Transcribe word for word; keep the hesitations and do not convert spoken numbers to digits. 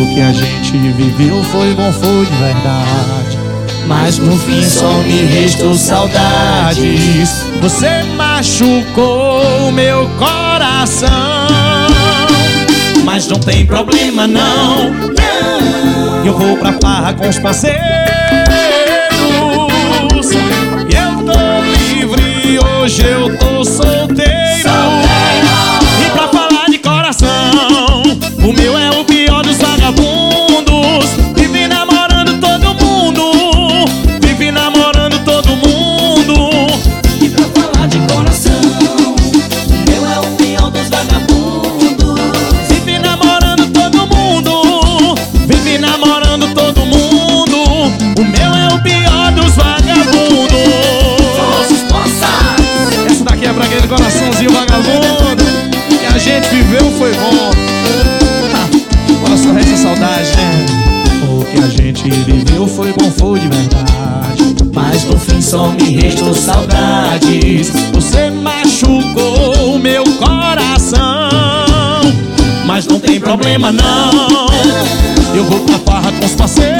O que a gente viveu foi bom, foi de verdade, mas no fim só me restou saudades. Você machucou meu coração, mas não tem problema não, não. Eu vou pra farra com os parceiros, eu tô livre, hoje eu tô solteiro, solteiro. E pra falar de coração, o meu é o pior dos vagabundos. Vive namorando todo mundo, vive namorando todo mundo. E pra falar de coração, o meu é o pior dos vagabundos. Vive namorando todo mundo, vive namorando todo mundo. O meu é o pior dos vagabundos. Essa daqui é pra aquele coraçãozinho vagabundo que a gente viveu foi bom. Agora só resta saudade, né? O que a gente viveu foi bom, foi de verdade, mas no fim só me restou saudades. Você machucou meu coração, mas não tem problema não. Eu vou pra farra com os parceiros,